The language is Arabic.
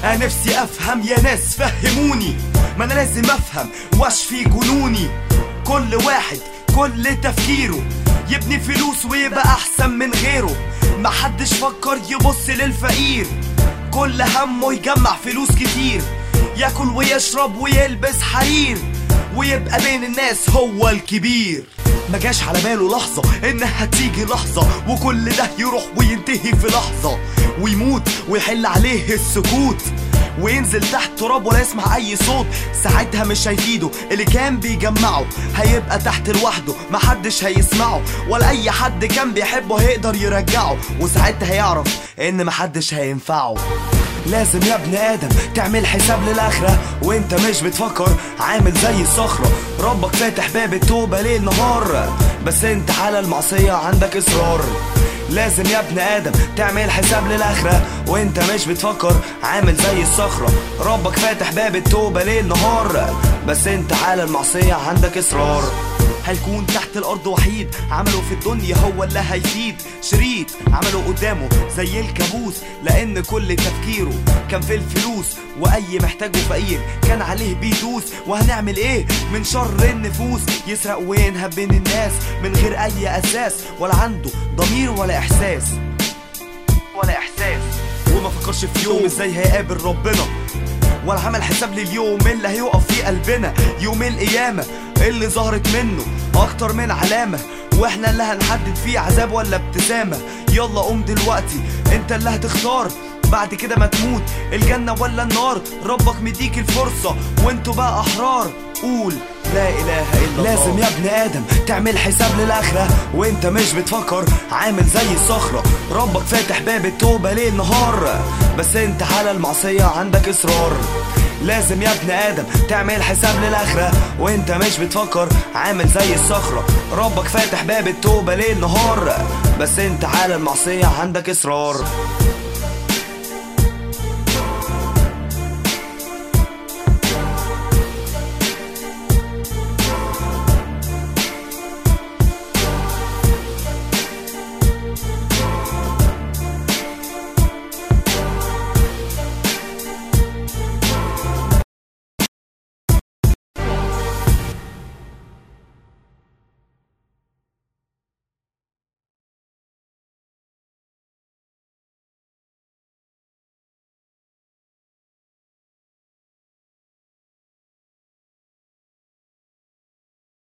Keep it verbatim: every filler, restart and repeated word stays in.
انا نفسي افهم يا ناس فهموني، ما انا لازم افهم واشفي جنوني. كل واحد كل تفكيره يبني فلوس ويبقى احسن من غيره، محدش فكر يبص للفقير، كل همه يجمع فلوس كتير، ياكل ويشرب ويلبس حرير، ويبقى بين الناس هو الكبير. مجاش على باله لحظة انها تيجي لحظة وكل ده يروح وينتهي في لحظة، ويموت ويحل عليه السكوت، وينزل تحت تراب ولا يسمع اي صوت. ساعتها مش هيفيده اللي كان بيجمعه، هيبقى تحت لوحده محدش هيسمعه، ولا اي حد كان بيحبه هيقدر يرجعه، وساعتها هيعرف ان محدش هينفعه. لازم يا ابن ادم تعمل حساب للاخره وانت مش بتفكر، عامل زي الصخره ربك فاتح باب التوبه ليل نهار، بس انت على المعصيه عندك اصرار. لازم يا ابن ادم تعمل حساب للاخره وانت مش بتفكر، عامل زي الصخره ربك فاتح باب التوبه ليل نهار، بس انت على المعصيه عندك اصرار. هيكون تحت الارض وحيد، عمله في الدنيا هو اللي هيفيد، شريط عمله قدامه زي الكابوس، لان كل تفكيره كان في الفلوس، واي محتاجه فقير كان عليه بيدوس. وهنعمل ايه من شر النفوس، يسرق وينهب بين الناس من غير اي اساس، ولا عنده ضمير ولا احساس ولا احساس وما فكرش في يوم ازاي هيقابل ربنا، ولا عمل حساب لليوم اللي هيقف فيه قلبنا، يوم القيامة اللي ظهرت منه اكتر من علامة، واحنا اللي هنحدد فيه عذاب ولا ابتسامة. يلا قوم دلوقتي انت اللي هتختار، بعد كده ما تموت الجنة ولا النار، ربك مديك الفرصة وانتوا بقى احرار. قول لا اله الا الله. لازم يا ابن ادم تعمل حساب للاخره وانت مش بتفكر، عامل زي الصخره ربك فاتح باب التوبه ليل نهار، بس انت على المعصيه عندك اصرار. لازم يا ابن ادم تعمل حساب للاخره وانت مش بتفكر، عامل زي الصخره ربك فاتح باب التوبه ليل نهار، بس انت على المعصيه عندك اصرار.